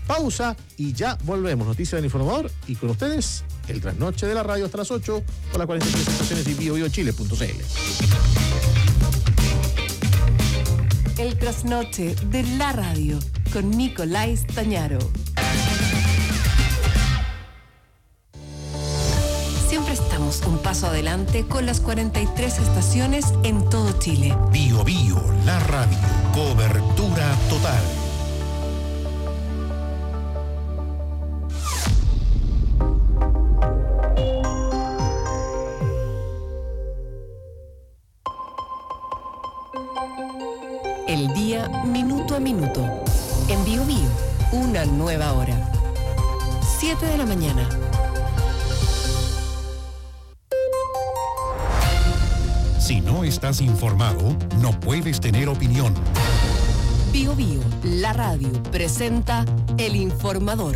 Pausa y ya volvemos. Noticias del Informador y con ustedes el trasnoche de la radio hasta las 8 por las 43 estaciones y biobiochile.cl. El trasnoche de la radio con Nicolás Tañaro. Siempre estamos un paso adelante con las 43 estaciones en todo Chile. Bio Bio, la radio. Cobertura total. El día minuto a minuto. En Bio Bio, una nueva hora. 7 de la mañana. Si no estás informado, no puedes tener opinión. Bio Bio, la radio, presenta El Informador.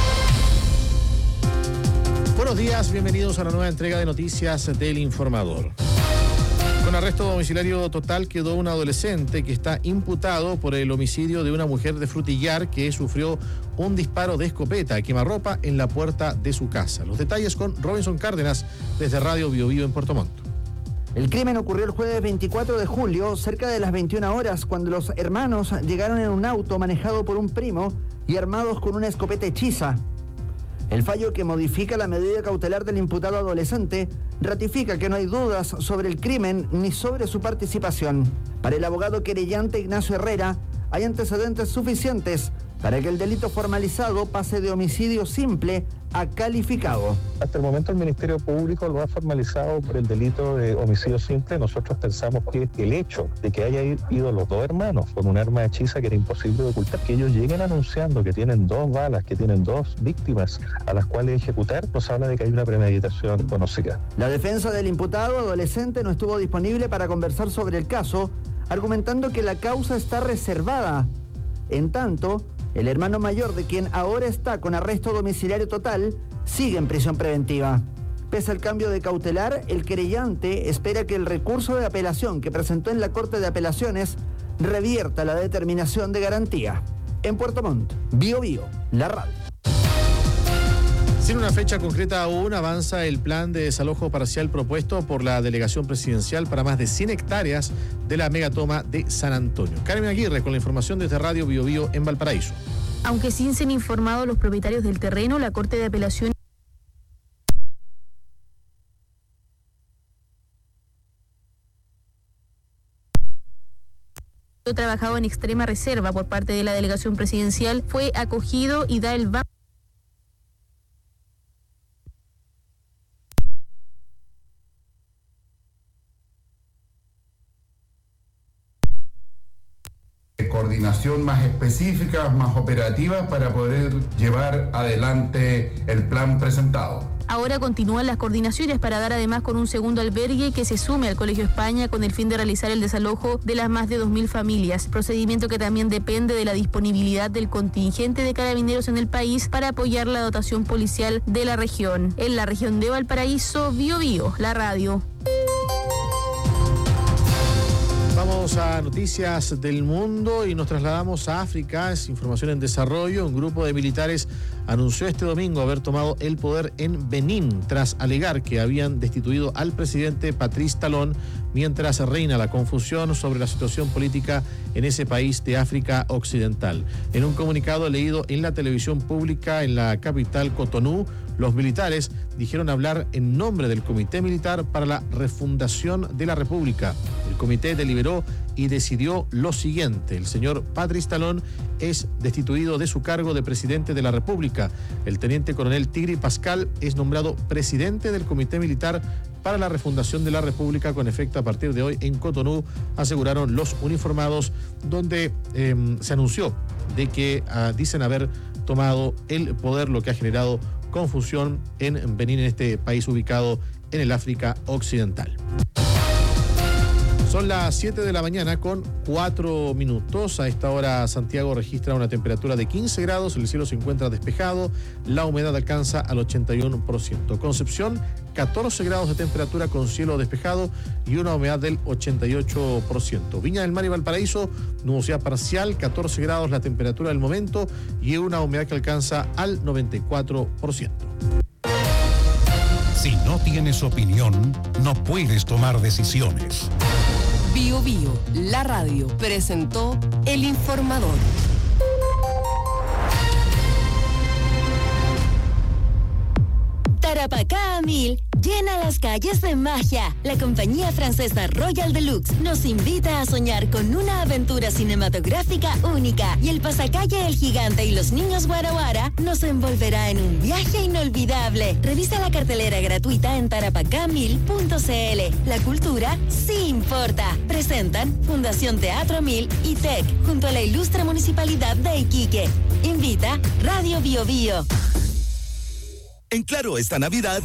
Buenos días, bienvenidos a la nueva entrega de noticias del Informador. Con arresto domiciliario total quedó un adolescente que está imputado por el homicidio de una mujer de Frutillar que sufrió un disparo de escopeta a quemarropa en la puerta de su casa. Los detalles con Robinson Cárdenas desde Radio Bio Bio en Puerto Montt. El crimen ocurrió el jueves 24 de julio, cerca de las 21 horas, cuando los hermanos llegaron en un auto manejado por un primo y armados con una escopeta hechiza. El fallo que modifica la medida cautelar del imputado adolescente ratifica que no hay dudas sobre el crimen ni sobre su participación. Para el abogado querellante Ignacio Herrera, hay antecedentes suficientes para que el delito formalizado pase de homicidio simple a calificado. Hasta el momento el Ministerio Público lo ha formalizado por el delito de homicidio simple. Nosotros pensamos que el hecho de que haya ido los dos hermanos con un arma hechiza que era imposible de ocultar, que ellos lleguen anunciando que tienen 2 balas, que tienen 2 víctimas a las cuales ejecutar, nos habla de que hay una premeditación conocida. La defensa del imputado adolescente no estuvo disponible para conversar sobre el caso, argumentando que la causa está reservada. En tanto, el hermano mayor, de quien ahora está con arresto domiciliario total, sigue en prisión preventiva. Pese al cambio de cautelar, el querellante espera que el recurso de apelación que presentó en la Corte de Apelaciones revierta la determinación de garantía. En Puerto Montt, Bio Bio, la radio. Sin una fecha concreta aún, avanza el plan de desalojo parcial propuesto por la delegación presidencial para más de 100 hectáreas de la megatoma de San Antonio. Carmen Aguirre con la información desde Radio Bio Bio en Valparaíso. Aunque sin ser informados los propietarios del terreno, la Corte de Apelación trabajado en extrema reserva por parte de la delegación presidencial fue acogido y da el coordinación más específica, más operativa para poder llevar adelante el plan presentado. Ahora continúan las coordinaciones para dar además con un segundo albergue que se sume al Colegio España con el fin de realizar el desalojo de las más de 2.000 familias, procedimiento que también depende de la disponibilidad del contingente de carabineros en el país para apoyar la dotación policial de la región. En la región de Valparaíso, Bio Bio, la radio. Vamos a noticias del mundo y nos trasladamos a África. Es información en desarrollo. Un grupo de militares anunció este domingo haber tomado el poder en Benín tras alegar que habían destituido al presidente Patrice Talon mientras reina la confusión sobre la situación política en ese país de África Occidental. En un comunicado leído en la televisión pública en la capital Cotonú, los militares dijeron hablar en nombre del Comité Militar para la Refundación de la República. El comité deliberó y decidió lo siguiente: el señor Patrice Talon es destituido de su cargo de presidente de la República. El teniente coronel Tigri Pascal es nombrado presidente del Comité Militar para la Refundación de la República con efecto a partir de hoy en Cotonú, aseguraron los uniformados, donde se anunció de que dicen haber tomado el poder, lo que ha generado confusión en Benín, en este país ubicado en el África Occidental. Son las 7 de la mañana con 4 minutos. A esta hora Santiago registra una temperatura de 15 grados, el cielo se encuentra despejado, la humedad alcanza al 81%. Concepción, 14 grados de temperatura con cielo despejado y una humedad del 88%. Viña del Mar y Valparaíso, nubosidad parcial, 14 grados la temperatura del momento y una humedad que alcanza al 94%. Si no tienes opinión, no puedes tomar decisiones. Bio Bio, la radio, presentó El Informador. Tarapacá a 1000 llena las calles de magia. La compañía francesa Royal Deluxe nos invita a soñar con una aventura cinematográfica única y el pasacalle El Gigante y los Niños Guara Guara nos envolverá en un viaje inolvidable. Revisa la cartelera gratuita en tarapacá1000.cl. La cultura sí importa. Presentan Fundación Teatro 1000 y TEC junto a la ilustre Municipalidad de Iquique. Invita Radio Bio Bio. En Claro, esta Navidad,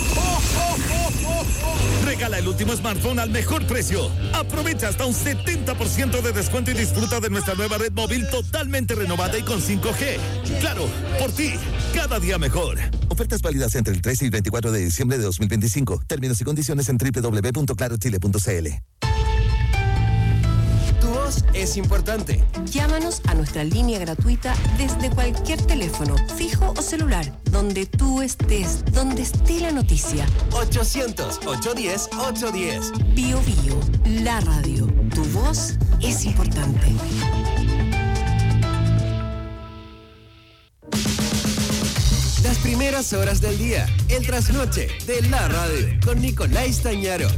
regala el último smartphone al mejor precio. Aprovecha hasta un 70% de descuento y disfruta de nuestra nueva red móvil totalmente renovada y con 5G. Claro, por ti, cada día mejor. Ofertas válidas entre el 13 y 24 de diciembre de 2025. Términos y condiciones en www.clarochile.cl. Tu voz es importante. Llámanos a nuestra línea gratuita desde cualquier teléfono, fijo o celular, donde tú estés, donde esté la noticia. 800-810-810. Bio Bio, la radio. Tu voz es importante. Las primeras horas del día, el trasnoche de la radio, con Nicolás Tañaro.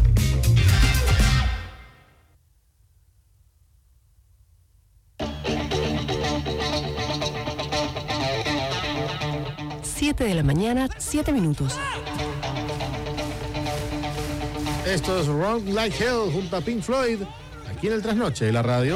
7 de la mañana, 7 minutos. Esto es Run Like Hell junto a Pink Floyd, aquí en el Trasnoche de la radio.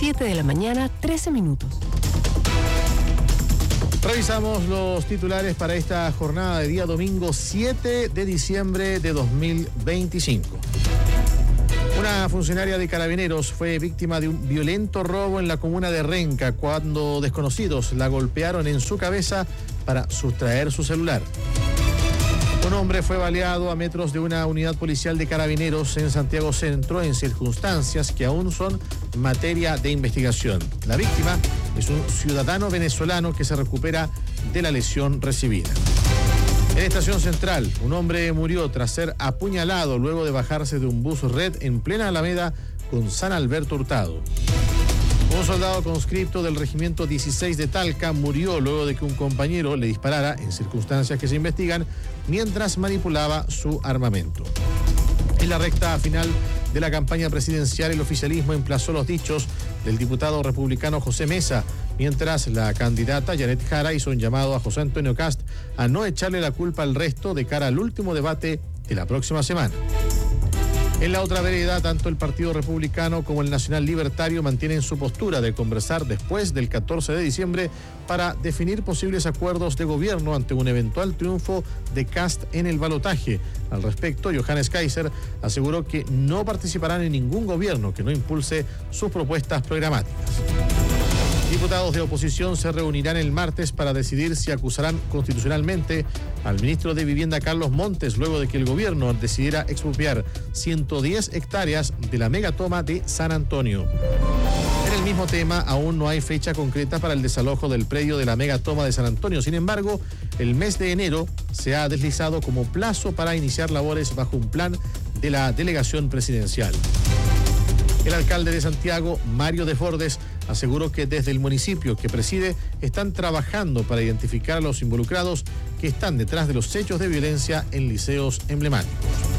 7 de la mañana, 13 minutos. Revisamos los titulares para esta jornada de día domingo 7 de diciembre de 2025. Una funcionaria de Carabineros fue víctima de un violento robo en la comuna de Renca cuando desconocidos la golpearon en su cabeza para sustraer su celular. Un hombre fue baleado a metros de una unidad policial de Carabineros en Santiago Centro en circunstancias que aún son materia de investigación. La víctima es un ciudadano venezolano que se recupera de la lesión recibida. En Estación Central, un hombre murió tras ser apuñalado luego de bajarse de un bus red en plena Alameda con San Alberto Hurtado. Un soldado conscripto del Regimiento 16 de Talca murió luego de que un compañero le disparara, en circunstancias que se investigan, mientras manipulaba su armamento. En la recta final de la campaña presidencial, el oficialismo emplazó los dichos del diputado republicano José Mesa, mientras la candidata Janet Jara hizo un llamado a José Antonio Kast a no echarle la culpa al resto de cara al último debate de la próxima semana. En la otra vereda, tanto el Partido Republicano como el Nacional Libertario mantienen su postura de conversar después del 14 de diciembre para definir posibles acuerdos de gobierno ante un eventual triunfo de Kast en el balotaje. Al respecto, Johannes Kaiser aseguró que no participarán en ningún gobierno que no impulse sus propuestas programáticas. Diputados de oposición se reunirán el martes para decidir si acusarán constitucionalmente al ministro de Vivienda Carlos Montes luego de que el gobierno decidiera expropiar 110 hectáreas de la megatoma de San Antonio. En el mismo tema, aún no hay fecha concreta para el desalojo del predio de la megatoma de San Antonio. Sin embargo, el mes de enero se ha deslizado como plazo para iniciar labores bajo un plan de la delegación presidencial. El alcalde de Santiago, Mario de Fordes, aseguró que desde el municipio que preside están trabajando para identificar a los involucrados que están detrás de los hechos de violencia en liceos emblemáticos.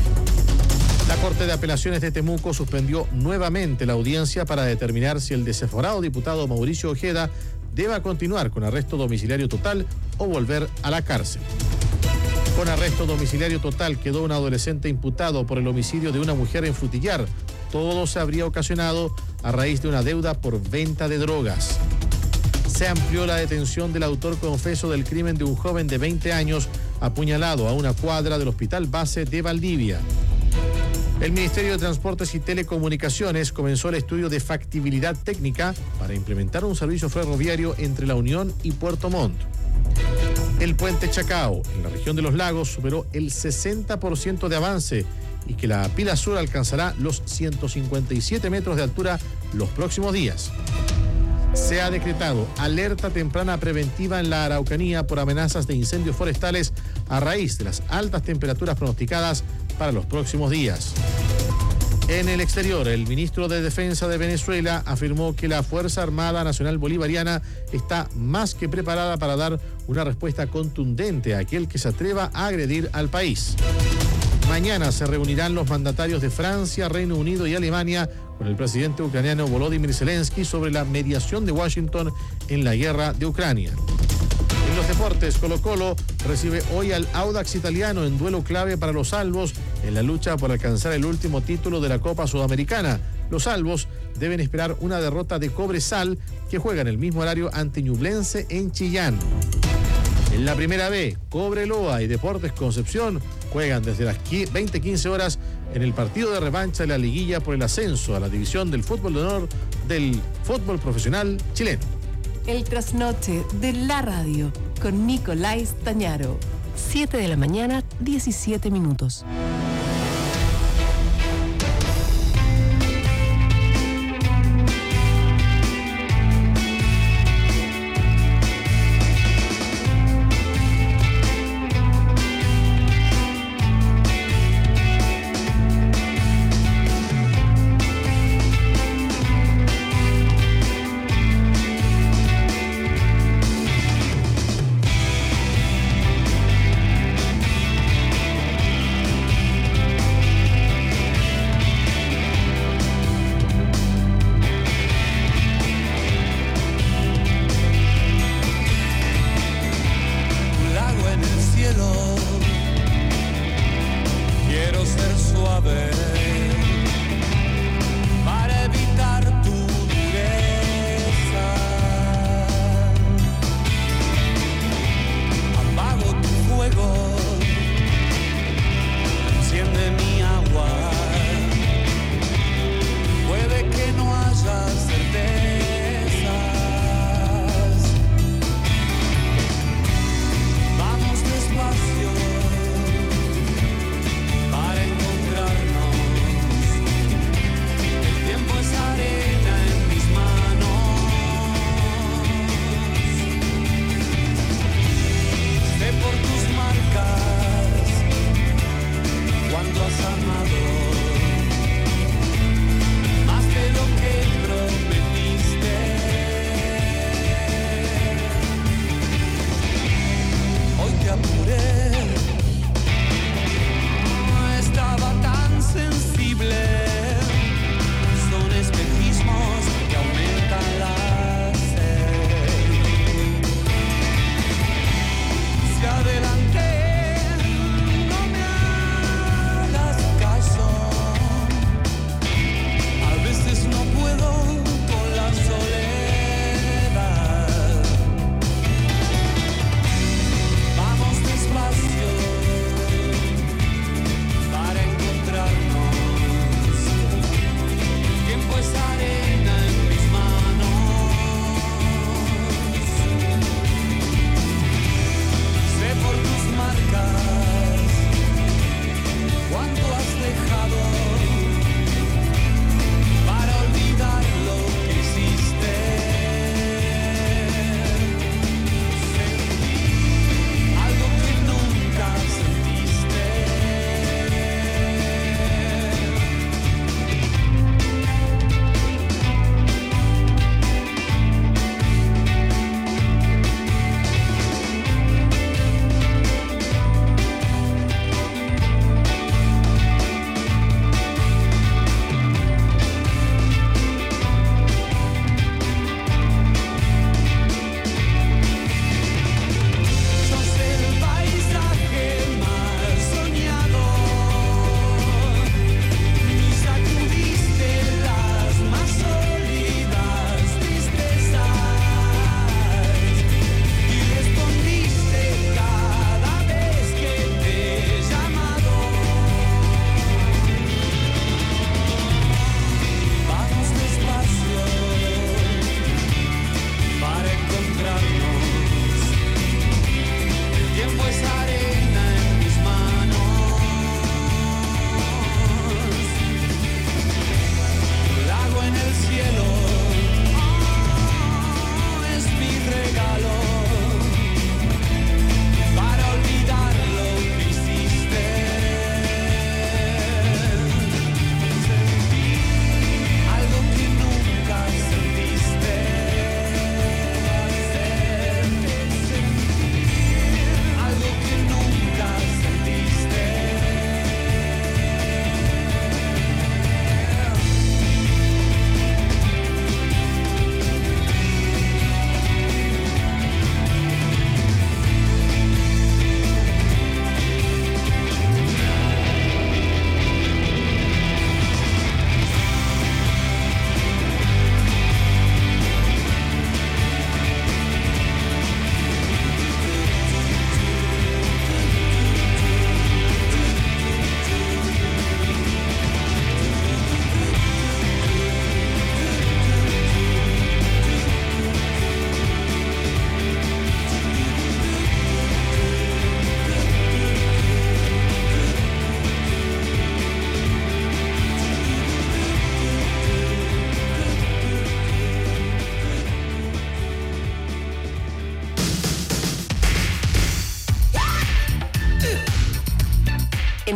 La Corte de Apelaciones de Temuco suspendió nuevamente la audiencia para determinar si el desaforado diputado Mauricio Ojeda deba continuar con arresto domiciliario total o volver a la cárcel. Con arresto domiciliario total quedó un adolescente imputado por el homicidio de una mujer en Frutillar. Todo se habría ocasionado a raíz de una deuda por venta de drogas. Se amplió la detención del autor confeso del crimen de un joven de 20 años apuñalado a una cuadra del Hospital Base de Valdivia. El Ministerio de Transportes y Telecomunicaciones comenzó el estudio de factibilidad técnica para implementar un servicio ferroviario entre La Unión y Puerto Montt. El puente Chacao, en la región de Los Lagos, superó el 60% de avance y que la pila sur alcanzará los 157 metros de altura los próximos días. Se ha decretado alerta temprana preventiva en la Araucanía por amenazas de incendios forestales a raíz de las altas temperaturas pronosticadas para los próximos días. En el exterior, el ministro de Defensa de Venezuela afirmó que la Fuerza Armada Nacional Bolivariana está más que preparada para dar una respuesta contundente a aquel que se atreva a agredir al país. Mañana se reunirán los mandatarios de Francia, Reino Unido y Alemania con el presidente ucraniano Volodymyr Zelensky sobre la mediación de Washington en la guerra de Ucrania. En los deportes, Colo-Colo recibe hoy al Audax italiano en duelo clave para los albos en la lucha por alcanzar el último título de la Copa Sudamericana. Los albos deben esperar una derrota de Cobresal que juega en el mismo horario ante Ñublense en Chillán. En la primera B, Cobreloa y Deportes Concepción juegan desde las 20:15 horas en el partido de revancha de la liguilla por el ascenso a la división del fútbol de honor del fútbol profesional chileno. El trasnoche de la radio con Nicolás Tañaro. 7 de la mañana, 17 minutos.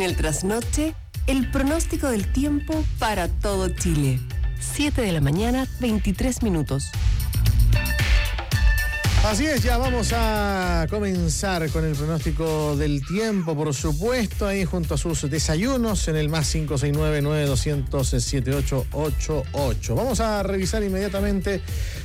En el trasnoche, el pronóstico del tiempo para todo Chile. 7 de la mañana, 23 minutos. Así es, ya vamos a comenzar con el pronóstico del tiempo, por supuesto, ahí junto a sus desayunos en el más 569-9200-7888. Vamos a revisar inmediatamente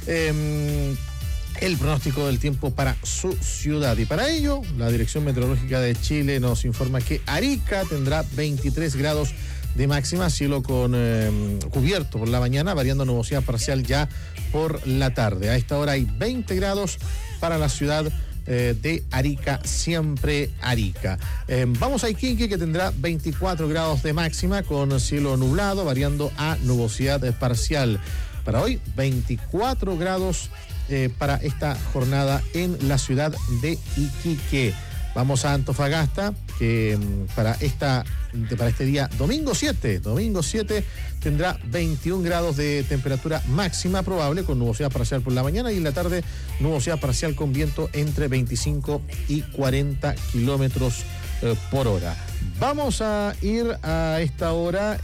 el pronóstico del tiempo para su ciudad. Y para ello, la Dirección Meteorológica de Chile nos informa que Arica tendrá 23 grados de máxima, cielo con cubierto por la mañana, variando nubosidad parcial ya por la tarde. A esta hora hay 20 grados para la ciudad de Arica, siempre Arica. Vamos a Iquique, que tendrá 24 grados de máxima con cielo nublado, variando a nubosidad parcial. Para hoy, 24 grados para esta jornada en la ciudad de Iquique. Vamos a Antofagasta, que para este día, domingo 7, tendrá 21 grados de temperatura máxima probable, con nubosidad parcial por la mañana, y en la tarde nubosidad parcial con viento entre 25 y 40 kilómetros por hora. Vamos a ir a esta hora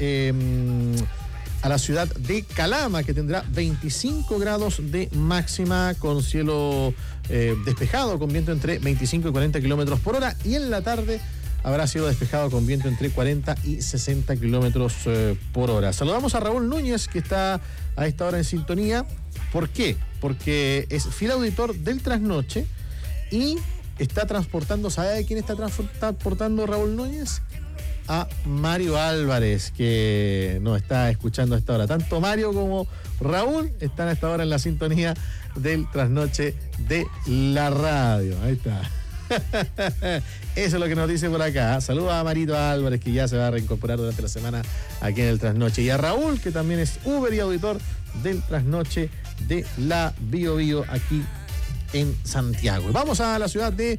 a la ciudad de Calama, que tendrá 25 grados de máxima con cielo despejado, con viento entre 25 y 40 kilómetros por hora, y en la tarde habrá sido despejado con viento entre 40 y 60 kilómetros por hora. Saludamos a Raúl Núñez, que está a esta hora en sintonía. ¿Por qué? Porque es fiel auditor del Trasnoche y está transportando, ¿sabe de quién está transportando Raúl Núñez? A Mario Álvarez, que nos está escuchando a esta hora. Tanto Mario como Raúl están a esta hora en la sintonía del Trasnoche de la radio. Ahí está. Eso es lo que nos dice por acá. Saludos a Marito Álvarez, que ya se va a reincorporar durante la semana aquí en el Trasnoche, y a Raúl, que también es Uber y auditor del Trasnoche de la Bio Bio aquí en Santiago. Y vamos a la ciudad de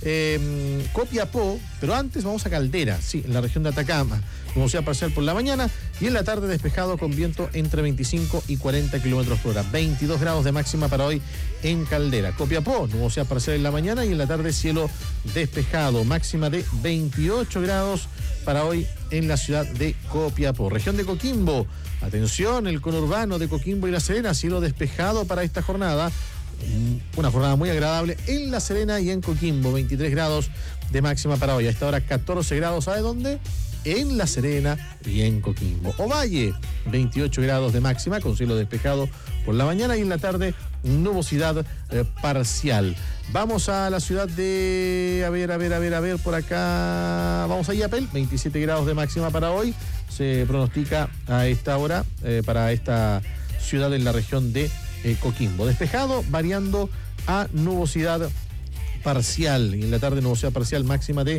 Copiapó, pero antes vamos a Caldera, sí, en la región de Atacama. Nubosidad parcial por la mañana y en la tarde despejado con viento entre 25 y 40 kilómetros por hora. 22 grados de máxima para hoy en Caldera. Copiapó, nubosidad parcial en la mañana y en la tarde cielo despejado. Máxima de 28 grados para hoy en la ciudad de Copiapó. Región de Coquimbo, atención, el conurbano de Coquimbo y La Serena, cielo despejado para esta jornada. Una jornada muy agradable en La Serena y en Coquimbo. 23 grados de máxima para hoy. A esta hora 14 grados, ¿sabe dónde? En La Serena y en Coquimbo. Ovalle, 28 grados de máxima con cielo despejado por la mañana y en la tarde nubosidad parcial. Vamos a la ciudad de... A ver, por acá... Vamos a Yapel, 27 grados de máxima para hoy. Se pronostica a esta hora para esta ciudad en la región de Coquimbo. Despejado, variando a nubosidad parcial, y en la tarde nubosidad parcial máxima de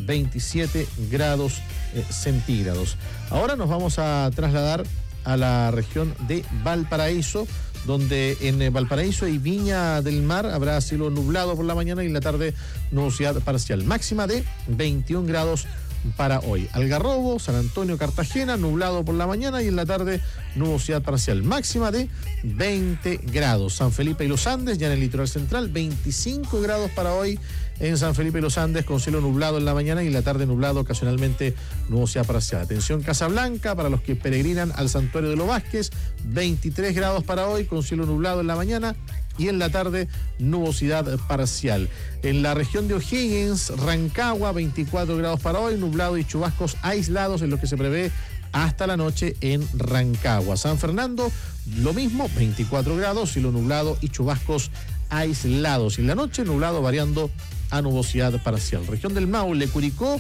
27 grados centígrados. Ahora nos vamos a trasladar a la región de Valparaíso, donde en Valparaíso y Viña del Mar habrá cielo nublado por la mañana y en la tarde nubosidad parcial máxima de 21 grados para hoy. Algarrobo, San Antonio, Cartagena, nublado por la mañana y en la tarde nubosidad parcial máxima de 20 grados. San Felipe y Los Andes, ya en el litoral central, 25 grados para hoy en San Felipe y Los Andes, con cielo nublado en la mañana y en la tarde nublado, ocasionalmente nubosidad parcial. Atención Casablanca, para los que peregrinan al Santuario de los Vázquez, 23 grados para hoy, con cielo nublado en la mañana y en la tarde nubosidad parcial. En la región de O'Higgins, Rancagua, 24 grados para hoy, nublado y chubascos aislados en lo que se prevé hasta la noche en Rancagua. San Fernando, lo mismo, 24 grados, cielo nublado y chubascos aislados. Y en la noche nublado variando a nubosidad parcial. Región del Maule, Curicó,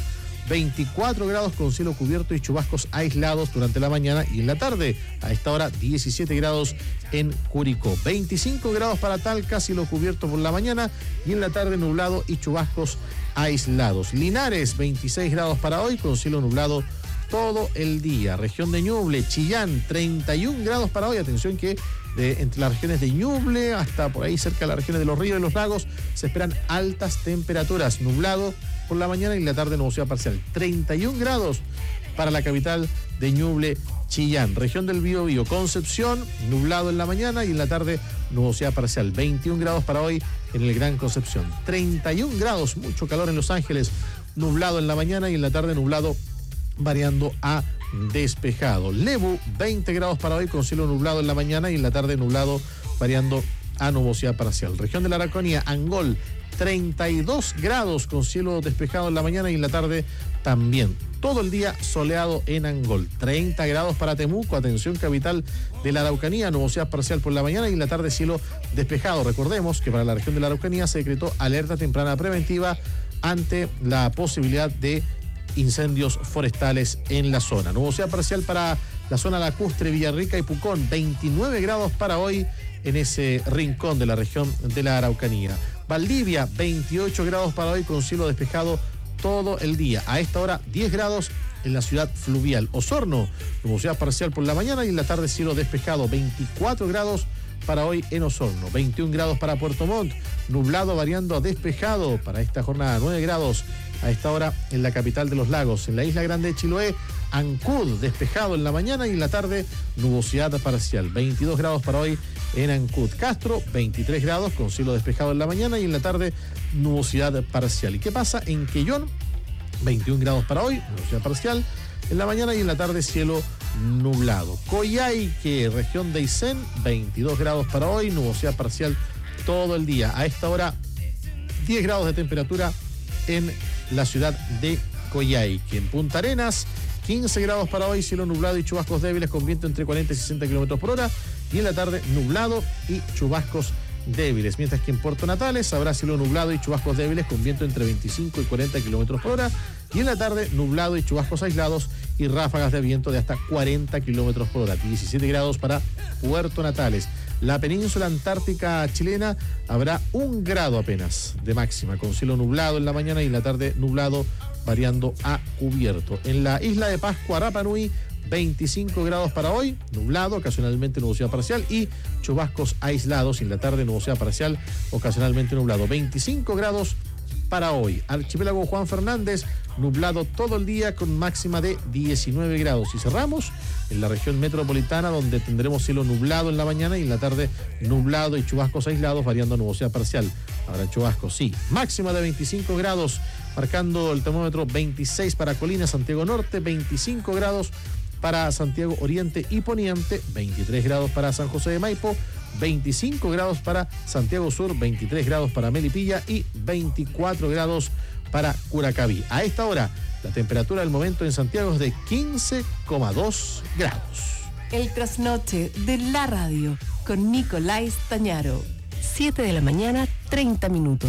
24 grados con cielo cubierto y chubascos aislados durante la mañana y en la tarde. A esta hora 17 grados en Curicó. 25 grados para Talca, cielo cubierto por la mañana y en la tarde nublado y chubascos aislados. Linares, 26 grados para hoy con cielo nublado todo el día. Región de Ñuble, Chillán, 31 grados para hoy. Atención que entre las regiones de Ñuble hasta por ahí cerca de las regiones de los ríos y los lagos se esperan altas temperaturas. Nublado por la mañana y en la tarde nubosidad parcial. 31 grados para la capital de Ñuble, Chillán. Región del Biobío, Concepción, nublado en la mañana y en la tarde nubosidad parcial. 21 grados para hoy en el Gran Concepción. 31 grados, mucho calor en Los Ángeles, nublado en la mañana y en la tarde nublado variando a despejado. Lebu, 20 grados para hoy con cielo nublado en la mañana y en la tarde nublado variando a nubosidad parcial. Región de la Araucanía, Angol, 32 grados con cielo despejado en la mañana y en la tarde también. Todo el día soleado en Angol. 30 grados para Temuco, atención capital de la Araucanía, nubosidad parcial por la mañana y en la tarde cielo despejado. Recordemos que para la región de la Araucanía se decretó alerta temprana preventiva ante la posibilidad de incendios forestales en la zona. Nubosidad parcial para la zona lacustre, Villarrica y Pucón. 29 grados para hoy en ese rincón de la región de la Araucanía. Valdivia, 28 grados para hoy con cielo despejado todo el día. A esta hora, 10 grados en la ciudad fluvial. Osorno, nubosidad parcial por la mañana y en la tarde cielo despejado. 24 grados para hoy en Osorno. 21 grados para Puerto Montt, nublado variando a despejado para esta jornada. 9 grados a esta hora en la capital de los lagos. En la isla grande de Chiloé, Ancud, despejado en la mañana y en la tarde nubosidad parcial. 22 grados para hoy en Ancud. Castro, 23 grados con cielo despejado en la mañana y en la tarde nubosidad parcial. ¿Y qué pasa en Quellón? 21 grados para hoy, nubosidad parcial en la mañana y en la tarde cielo nublado. Coyhaique, región de Aysén, 22 grados para hoy, nubosidad parcial todo el día. A esta hora, 10 grados de temperatura en la ciudad de Coyhaique. En Punta Arenas, 15 grados para hoy, cielo nublado y chubascos débiles con viento entre 40 y 60 kilómetros por hora. Y en la tarde, nublado y chubascos débiles. Mientras que en Puerto Natales habrá cielo nublado y chubascos débiles con viento entre 25 y 40 kilómetros por hora. Y en la tarde, nublado y chubascos aislados y ráfagas de viento de hasta 40 kilómetros por hora. 17 grados para Puerto Natales. La península antártica chilena habrá 1 grado apenas de máxima, con cielo nublado en la mañana y en la tarde nublado variando a cubierto. En la isla de Pascua, Rapa Nui, 25 grados para hoy, nublado, ocasionalmente nubosidad parcial y chubascos aislados. Y en la tarde nubosidad parcial, ocasionalmente nublado. 25 grados para hoy. Archipiélago Juan Fernández, nublado todo el día con máxima de 19 grados. Y cerramos en la región metropolitana, donde tendremos cielo nublado en la mañana y en la tarde nublado y chubascos aislados variando a nubosidad parcial. Habrá chubascos, sí. Máxima de 25 grados, marcando el termómetro 26 para Colina, Santiago Norte, 25 grados para Santiago Oriente y Poniente, 23 grados para San José de Maipo, 25 grados para Santiago Sur, 23 grados para Melipilla y 24 grados para Curacaví. A esta hora, la temperatura del momento en Santiago es de 15,2 grados. El trasnoche de la radio con Nicolás Tañaro. 7 de la mañana, 30 minutos.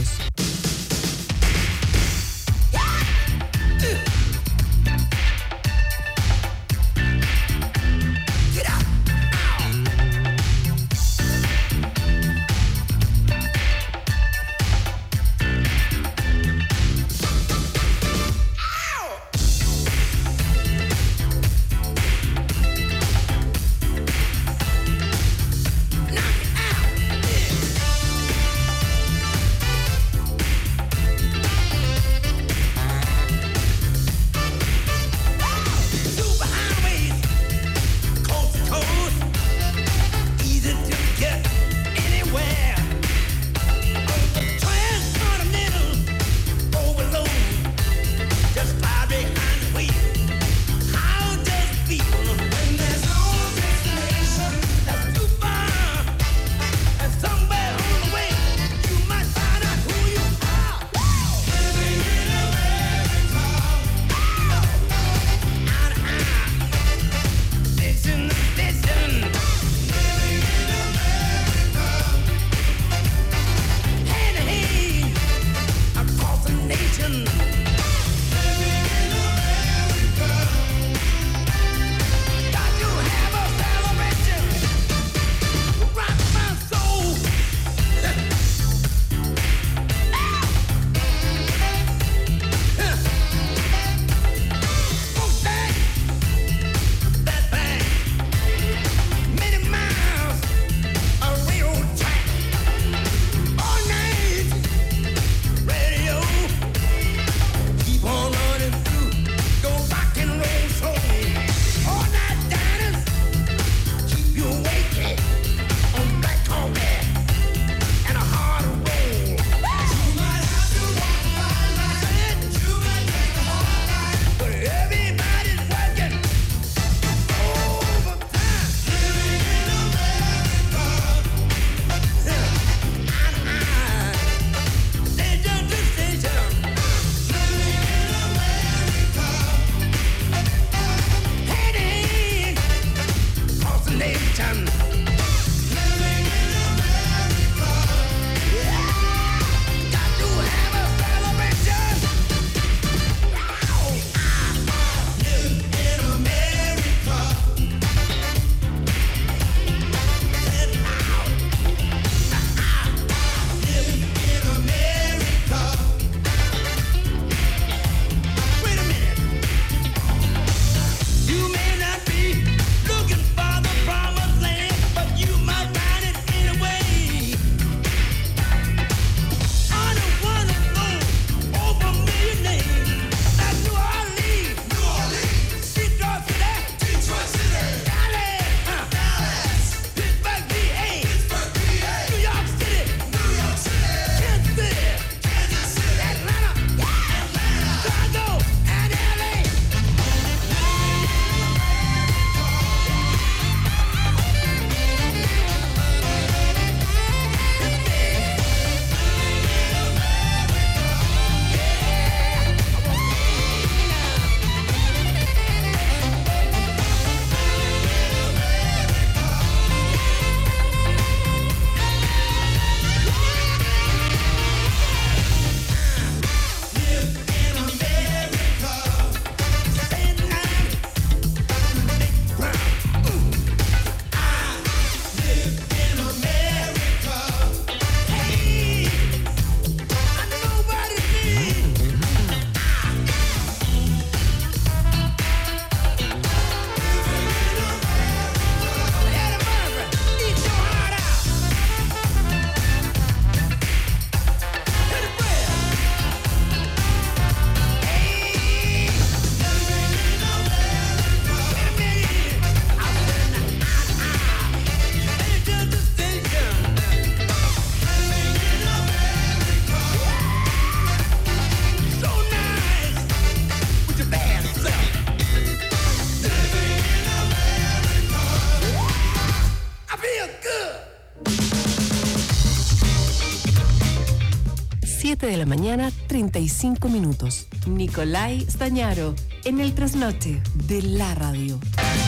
7 de la mañana, 35 minutos. Nicolai Stañaro, en el trasnoche de la radio.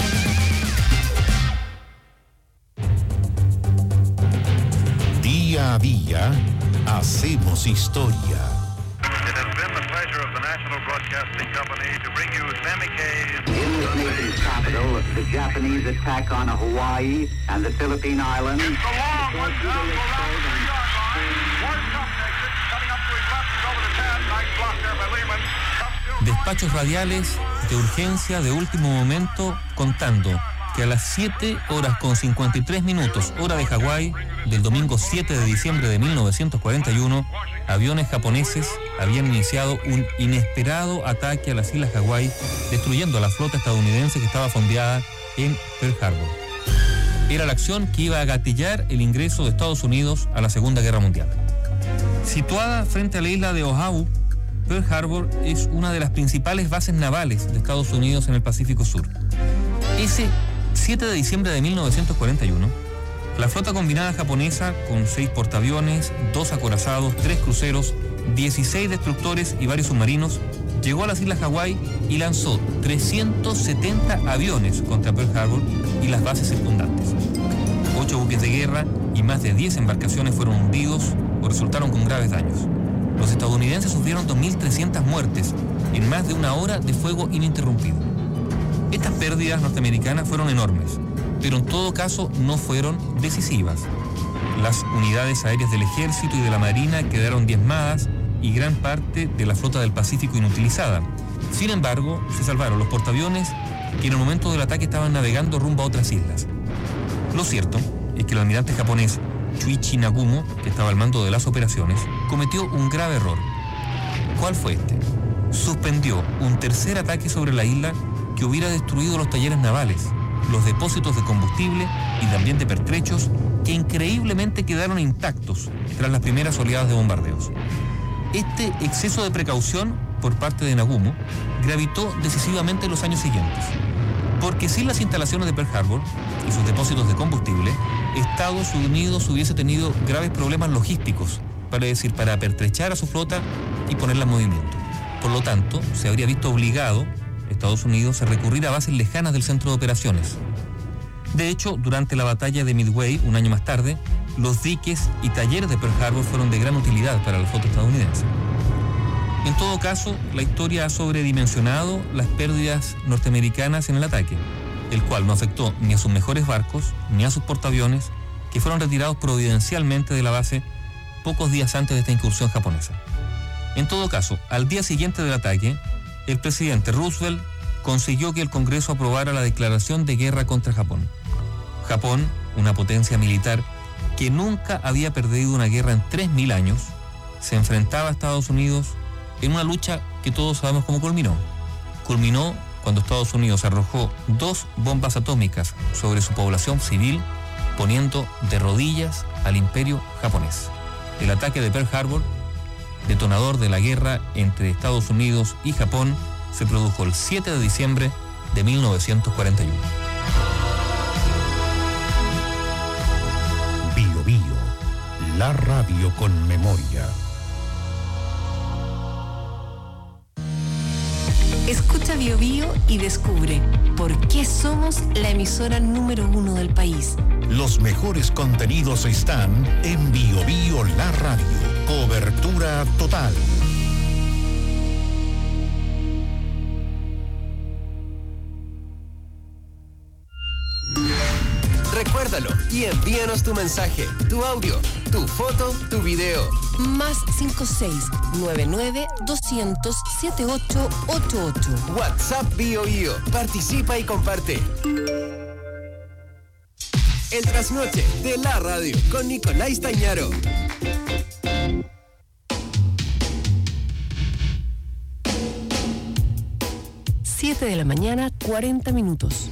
Día a día, hacemos historia. It has been the pleasure of the National Broadcasting Company to bring you Sammy Kaye's... In the nation's capital, the Japanese attack on Hawaii and the Philippine Islands. It's a long one down the yard line. One Cup exit, coming up to his left, over the 10. Nice block there by Lehman. Despachos radiales de urgencia de último momento contando que a las 7 horas con 53 minutos, hora de Hawái, del domingo 7 de diciembre de 1941, aviones japoneses habían iniciado un inesperado ataque a las islas Hawái, destruyendo a la flota estadounidense que estaba fondeada en Pearl Harbor. Era la acción que iba a gatillar el ingreso de Estados Unidos a la Segunda Guerra Mundial. Situada frente a la isla de Oahu, Pearl Harbor es una de las principales bases navales de Estados Unidos en el Pacífico Sur. Ese 7 de diciembre de 1941, la flota combinada japonesa, con 6 portaaviones, 2 acorazados, 3 cruceros, 16 destructores y varios submarinos, llegó a las islas Hawái y lanzó 370 aviones contra Pearl Harbor y las bases circundantes. 8 buques de guerra y más de 10 embarcaciones fueron hundidos o resultaron con graves daños. Los estadounidenses sufrieron 2.300 muertes en más de una hora de fuego ininterrumpido. Estas pérdidas norteamericanas fueron enormes, pero en todo caso no fueron decisivas. Las unidades aéreas del ejército y de la marina quedaron diezmadas y gran parte de la flota del Pacífico inutilizada. Sin embargo, se salvaron los portaaviones que en el momento del ataque estaban navegando rumbo a otras islas. Lo cierto es que el almirante japonés Chuichi Nagumo, que estaba al mando de las operaciones, cometió un grave error. ¿Cuál fue este? Suspendió un tercer ataque sobre la isla que hubiera destruido los talleres navales, los depósitos de combustible y también de pertrechos que increíblemente quedaron intactos tras las primeras oleadas de bombardeos. Este exceso de precaución por parte de Nagumo gravitó decisivamente en los años siguientes, porque sin las instalaciones de Pearl Harbor y sus depósitos de combustible, Estados Unidos hubiese tenido graves problemas logísticos, para pertrechar a su flota y ponerla en movimiento. Por lo tanto, se habría visto obligado Estados Unidos a recurrir a bases lejanas del centro de operaciones. De hecho, durante la batalla de Midway, un año más tarde, los diques y talleres de Pearl Harbor fueron de gran utilidad para la flota estadounidense. En todo caso, la historia ha sobredimensionado las pérdidas norteamericanas en el ataque, el cual no afectó ni a sus mejores barcos ni a sus portaaviones, que fueron retirados providencialmente de la base pocos días antes de esta incursión japonesa. En todo caso, al día siguiente del ataque, el presidente Roosevelt consiguió que el Congreso aprobara la declaración de guerra contra Japón. Japón, una potencia militar que nunca había perdido una guerra en 3.000 años, se enfrentaba a Estados Unidos en una lucha que todos sabemos cómo culminó. Culminó cuando Estados Unidos arrojó 2 bombas atómicas sobre su población civil, poniendo de rodillas al imperio japonés. El ataque de Pearl Harbor, detonador de la guerra entre Estados Unidos y Japón, se produjo el 7 de diciembre de 1941. Bio Bio, la radio con memoria. Escucha Bio Bio y descubre por qué somos la emisora número 1 del país. Los mejores contenidos están en Bio Bio, la radio. Cobertura total. Recuérdalo y envíanos tu mensaje, tu audio, tu foto, tu video. Más 56-99-200-7888. WhatsApp Bio Bio. Participa y comparte. El trasnoche de la radio con Nicolai Stañaro. Siete de la mañana, 40 minutos.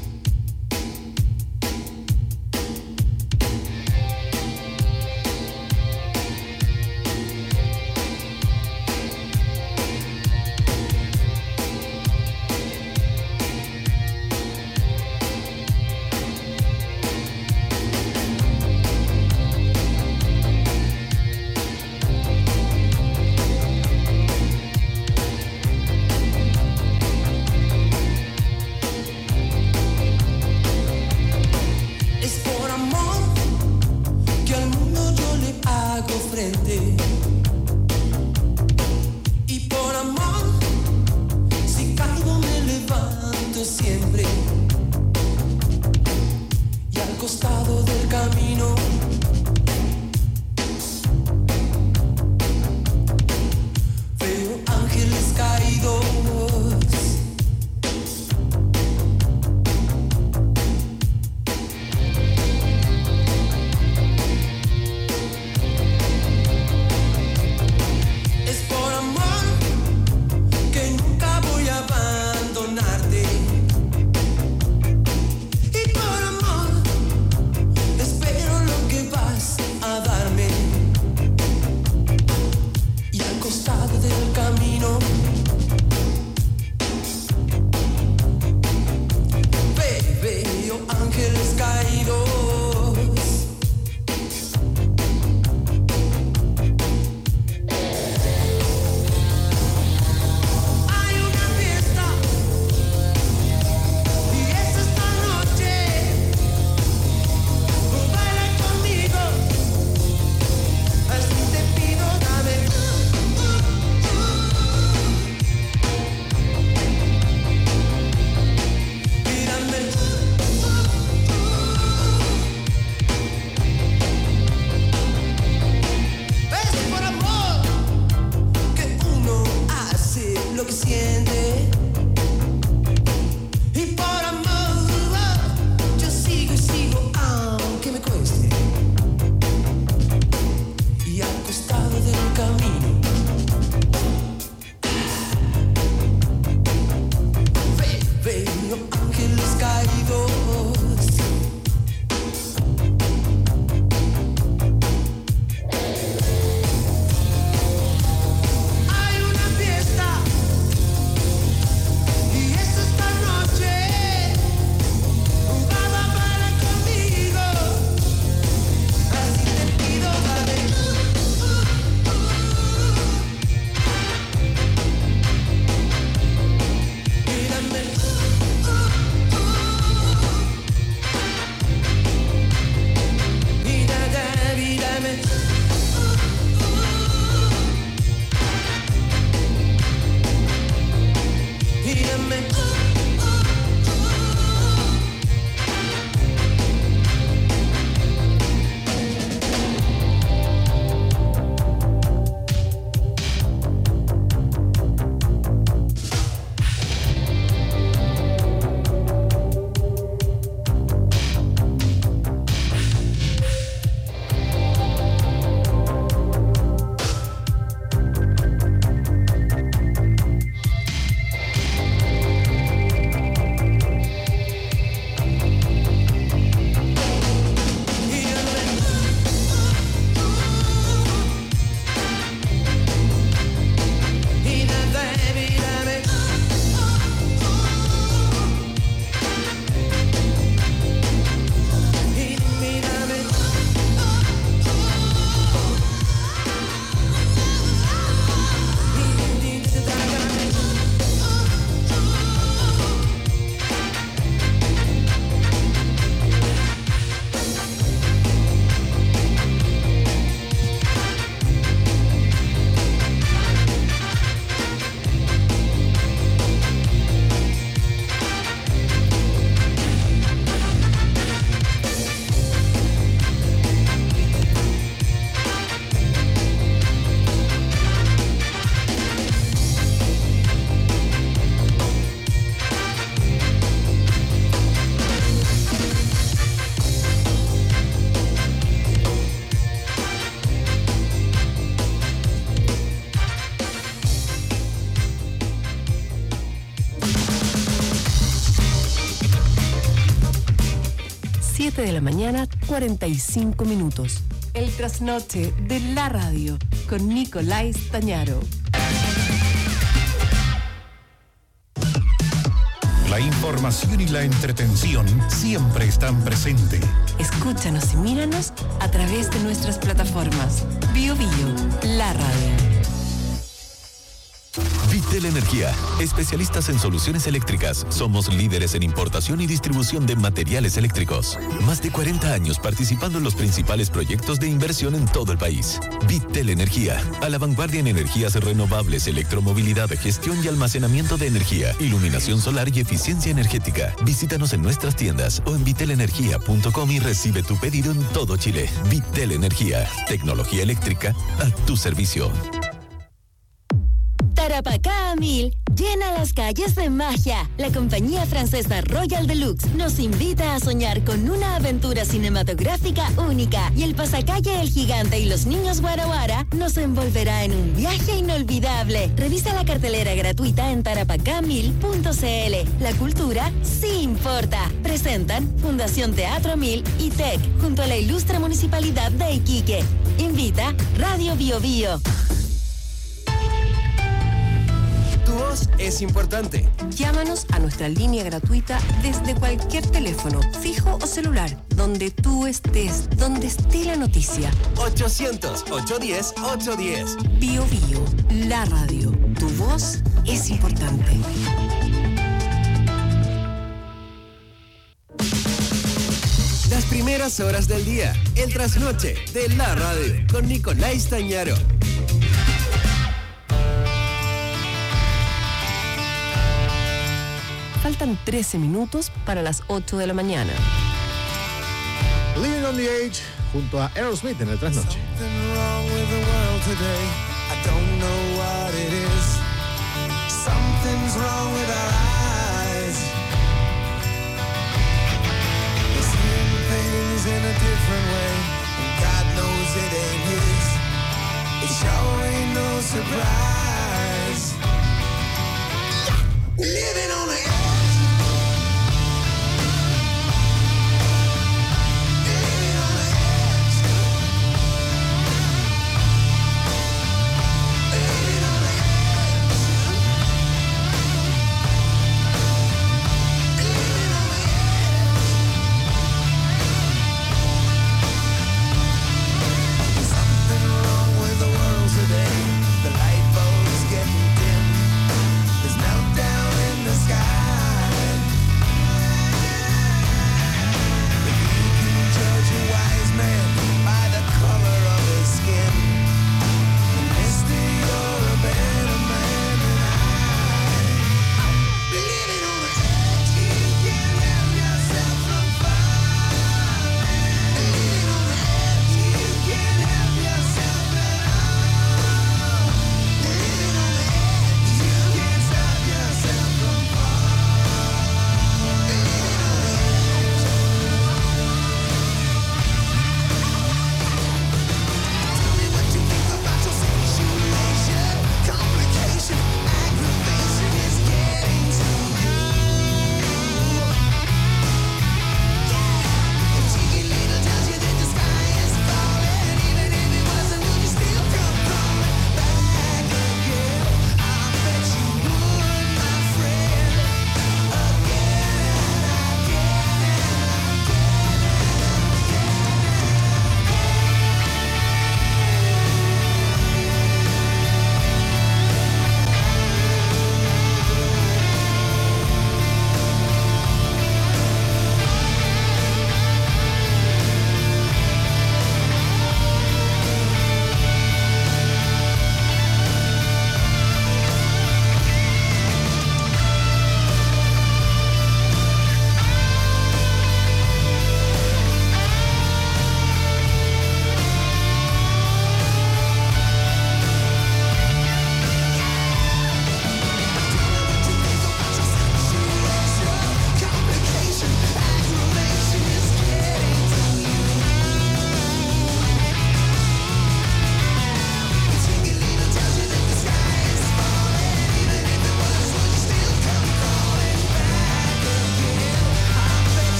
7 de la mañana, 45 minutos. El trasnoche de la radio con Nicolás Tañaro. La información y la entretención siempre están presentes. Escúchanos y míranos a través de nuestras plataformas. Bio la radio. Vitel Energía, especialistas en soluciones eléctricas. Somos líderes en importación y distribución de materiales eléctricos. Más de 40 años participando en los principales proyectos de inversión en todo el país. Vitel Energía, a la vanguardia en energías renovables, electromovilidad, gestión y almacenamiento de energía, iluminación solar y eficiencia energética. Visítanos en nuestras tiendas o en vitelenergia.com y recibe tu pedido en todo Chile. Vitel Energía, tecnología eléctrica a tu servicio. Tarapacá a 1000 llena las calles de magia. La compañía francesa Royal Deluxe nos invita a soñar con una aventura cinematográfica única y el pasacalle El Gigante y los Niños Guara Guara nos envolverá en un viaje inolvidable. Revisa la cartelera gratuita en tarapacá1000.cl. La cultura sí importa. Presentan Fundación Teatro 1000 y TEC junto a la ilustre Municipalidad de Iquique. Invita Radio Bio Bio. Tu voz es importante. Llámanos a nuestra línea gratuita desde cualquier teléfono, fijo o celular, donde tú estés, donde esté la noticia. 800-810-810. Bio Bio, la radio. Tu voz es importante. Las primeras horas del día, el trasnoche de la radio con Nicolás Tañaro. Faltan 13 minutos para las 8 de la mañana. Living on the Edge junto a Aerosmith en el trasnoche. Something's wrong with our eyes. We're seeing things in a different way, and God knows it ain't his. It sure ain't no surprise. We're living on the edge.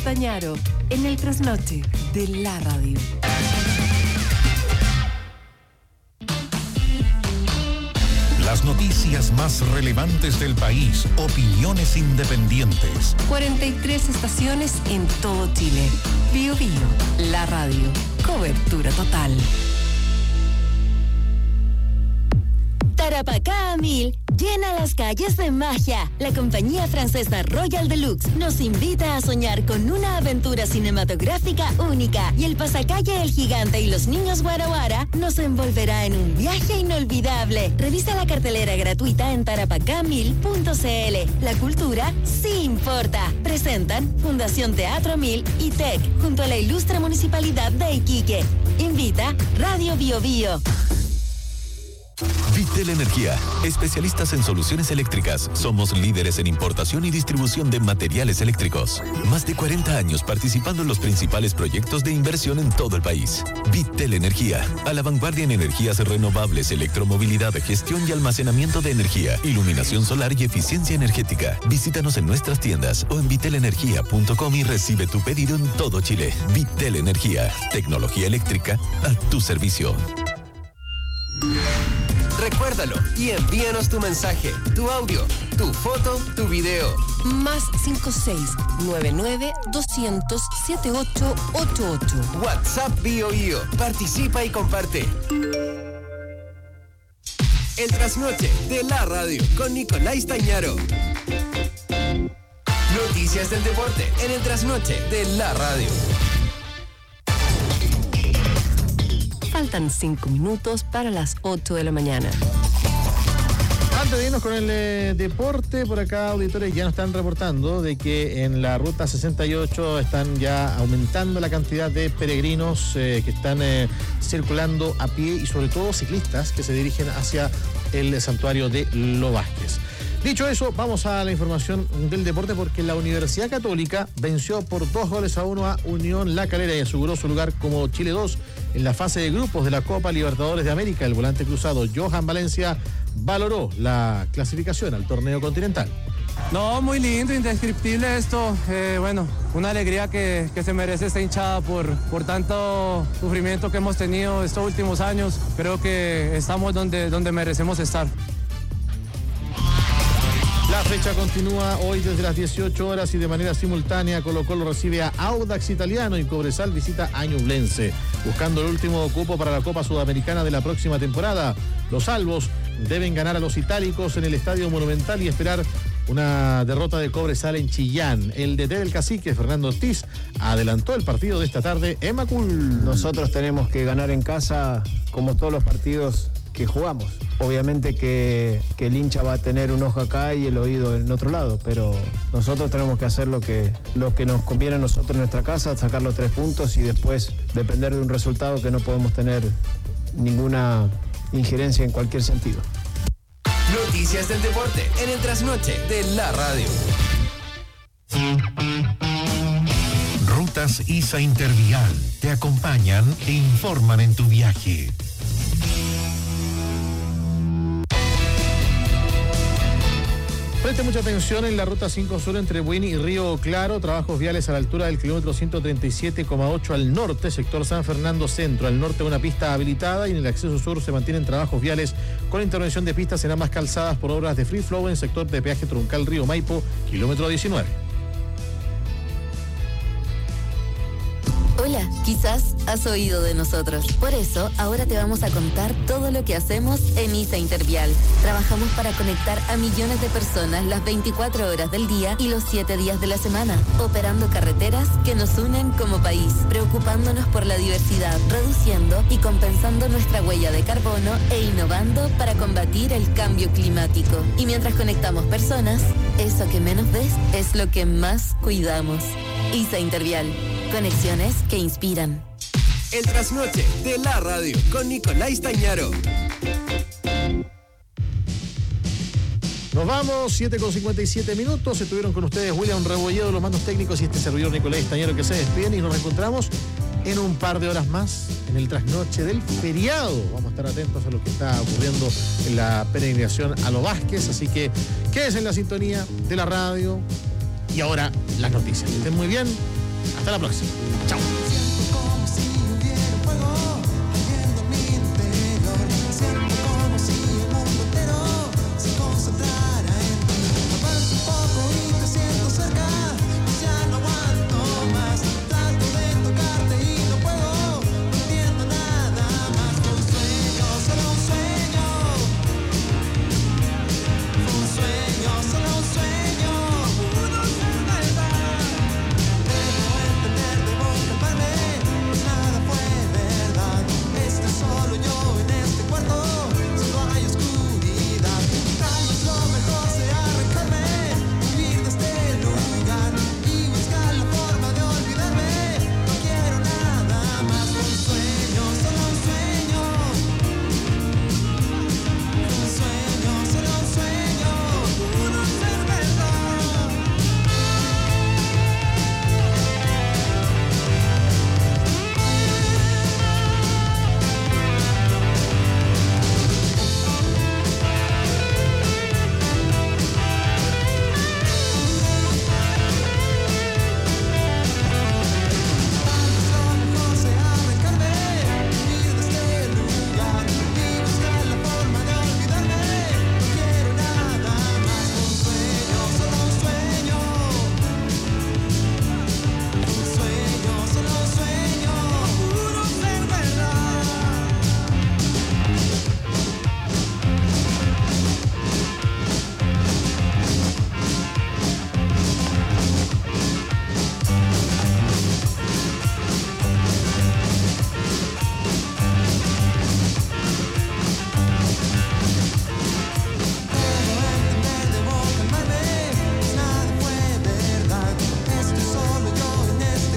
Istañaro, en el trasnoche de la radio. Las noticias más relevantes del país, opiniones independientes. 43 estaciones en todo Chile. Bio Bio, la radio. Cobertura total. Tarapacá a 1000 llena las calles de magia. La compañía francesa Royal Deluxe nos invita a soñar con una aventura cinematográfica única y el pasacalle El Gigante y los Niños Guara Guara nos envolverá en un viaje inolvidable. Revisa la cartelera gratuita en tarapacá1000.cl. La cultura sí importa. Presentan Fundación Teatro 1000 y TEC junto a la ilustre Municipalidad de Iquique. Invita Radio Bio Bio. Vitel Energía, especialistas en soluciones eléctricas. Somos líderes en importación y distribución de materiales eléctricos. Más de 40 años participando en los principales proyectos de inversión en todo el país. Vitel Energía, a la vanguardia en energías renovables, electromovilidad, gestión y almacenamiento de energía, iluminación solar y eficiencia energética. Visítanos en nuestras tiendas o en vitelenergia.com y recibe tu pedido en todo Chile. Vitel Energía, tecnología eléctrica a tu servicio. Recuérdalo y envíanos tu mensaje, tu audio, tu foto, tu video. Más 56-99-200-7888. WhatsApp Bio Bio. Participa y comparte. El trasnoche de la radio con Nicolás Istañaro. Noticias del deporte en el trasnoche de la radio. Faltan 5 minutos para las 8 de la mañana. Antes de irnos con el deporte, por acá auditores ya nos están reportando de que en la ruta 68 están ya aumentando la cantidad de peregrinos que están circulando a pie y sobre todo ciclistas que se dirigen hacia el santuario de Lo Vázquez. Dicho eso, vamos a la información del deporte porque la Universidad Católica venció por 2-1 a Unión La Calera y aseguró su lugar como Chile 2 en la fase de grupos de la Copa Libertadores de América. El volante cruzado Johan Valencia valoró la clasificación al torneo continental. No, muy lindo, indescriptible esto. Bueno, una alegría que se merece esta hinchada por tanto sufrimiento que hemos tenido estos últimos años. Creo que estamos donde merecemos estar. La fecha continúa hoy desde las 18 horas y de manera simultánea Colo-Colo recibe a Audax Italiano y Cobresal visita a Ñublense. Buscando el último cupo para la Copa Sudamericana de la próxima temporada, los albos deben ganar a los itálicos en el Estadio Monumental y esperar una derrota de Cobresal en Chillán. El DT del Cacique, Fernando Ortiz, adelantó el partido de esta tarde en Macul. Nosotros tenemos que ganar en casa como todos los partidos que jugamos. Obviamente que el hincha va a tener un ojo acá y el oído en otro lado, pero nosotros tenemos que hacer lo que nos conviene a nosotros en nuestra casa, sacar los 3 puntos y después depender de un resultado que no podemos tener ninguna injerencia en cualquier sentido. Noticias del deporte en el trasnoche de la radio. Rutas ISA Intervial te acompañan e informan en tu viaje. Preste mucha atención en la ruta 5 Sur entre Buini y Río Claro. Trabajos viales a la altura del kilómetro 137,8 al norte, sector San Fernando Centro. Al norte una pista habilitada y en el acceso sur se mantienen trabajos viales con intervención de pistas en ambas calzadas por obras de Free Flow en sector de peaje Truncal Río Maipo, kilómetro 19. Hola, quizás has oído de nosotros. Por eso, ahora te vamos a contar todo lo que hacemos en ISA Intervial. Trabajamos para conectar a millones de personas las 24 horas del día y los 7 días de la semana, operando carreteras que nos unen como país, preocupándonos por la diversidad, reduciendo y compensando nuestra huella de carbono e innovando para combatir el cambio climático. Y mientras conectamos personas, eso que menos ves es lo que más cuidamos. ISA Intervial. Conexiones que inspiran. El trasnoche de la radio con Nicolás Istañaro. Nos vamos, 7:57 minutos. Estuvieron con ustedes William Rebolledo, los mandos técnicos y este servidor Nicolás Istañaro que se despiden y nos reencontramos en un par de horas más en el trasnoche del feriado. Vamos a estar atentos a lo que está ocurriendo en la peregrinación a Lo Vázquez, así que quédense en la sintonía de la radio y ahora las noticias. Que estén muy bien. Hasta la próxima. Chao.